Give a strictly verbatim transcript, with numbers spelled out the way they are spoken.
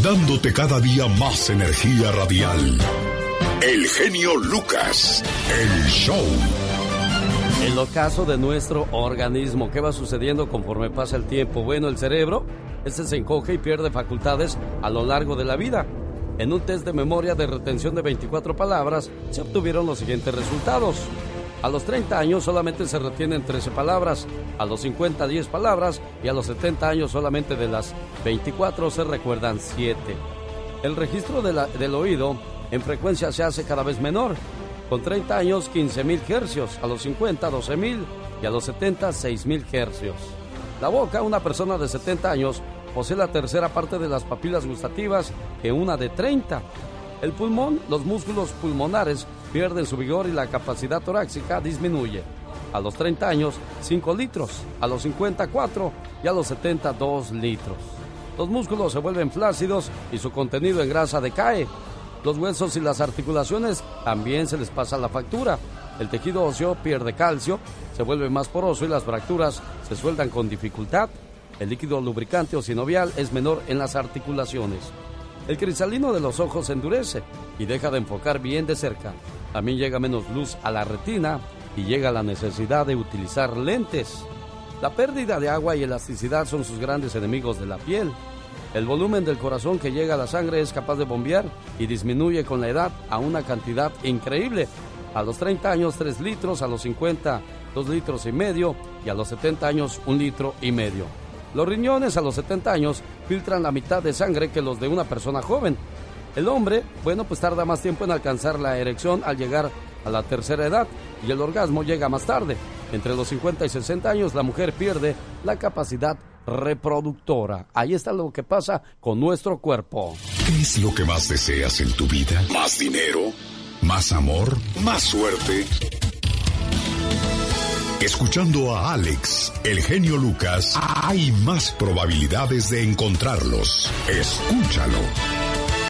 dándote cada día más energía radial. El genio Lucas, el show. El ocaso de nuestro organismo. ¿Qué va sucediendo conforme pasa el tiempo? Bueno, el cerebro, este se encoge y pierde facultades a lo largo de la vida. En un test de memoria de retención de veinticuatro palabras, se obtuvieron los siguientes resultados. A los treinta años solamente se retienen trece palabras, a los cincuenta diez palabras y a los setenta años solamente de las veinticuatro se recuerdan siete. El registro de la, del oído en frecuencia se hace cada vez menor. Con treinta años quince mil hercios, a los cincuenta doce mil y a los setenta seis mil hercios. La boca, una persona de setenta años posee la tercera parte de las papilas gustativas que una de treinta. El pulmón, los músculos pulmonares pierden su vigor y la capacidad torácica disminuye. A los treinta años, cinco litros, a los cincuenta, cuatro y a los setenta, dos litros. Los músculos se vuelven flácidos y su contenido en grasa decae. Los huesos y las articulaciones también se les pasa la factura. El tejido óseo pierde calcio, se vuelve más poroso y las fracturas se sueldan con dificultad. El líquido lubricante o sinovial es menor en las articulaciones. El cristalino de los ojos se endurece y deja de enfocar bien de cerca. También llega menos luz a la retina y llega la necesidad de utilizar lentes. La pérdida de agua y elasticidad son sus grandes enemigos de la piel. El volumen del corazón que llega a la sangre es capaz de bombear y disminuye con la edad a una cantidad increíble. A los treinta años, tres litros, a los cincuenta, dos litros y medio y a los setenta años, un litro y medio. Los riñones a los setenta años filtran la mitad de sangre que los de una persona joven. El hombre, bueno, pues tarda más tiempo en alcanzar la erección al llegar a la tercera edad y el orgasmo llega más tarde. Entre los cincuenta y sesenta años la mujer pierde la capacidad reproductora. Ahí está lo que pasa con nuestro cuerpo. ¿Qué es lo que más deseas en tu vida? ¿Más dinero? ¿Más amor? ¿Más suerte? Escuchando a Alex, el genio Lucas, hay más probabilidades de encontrarlos. Escúchalo.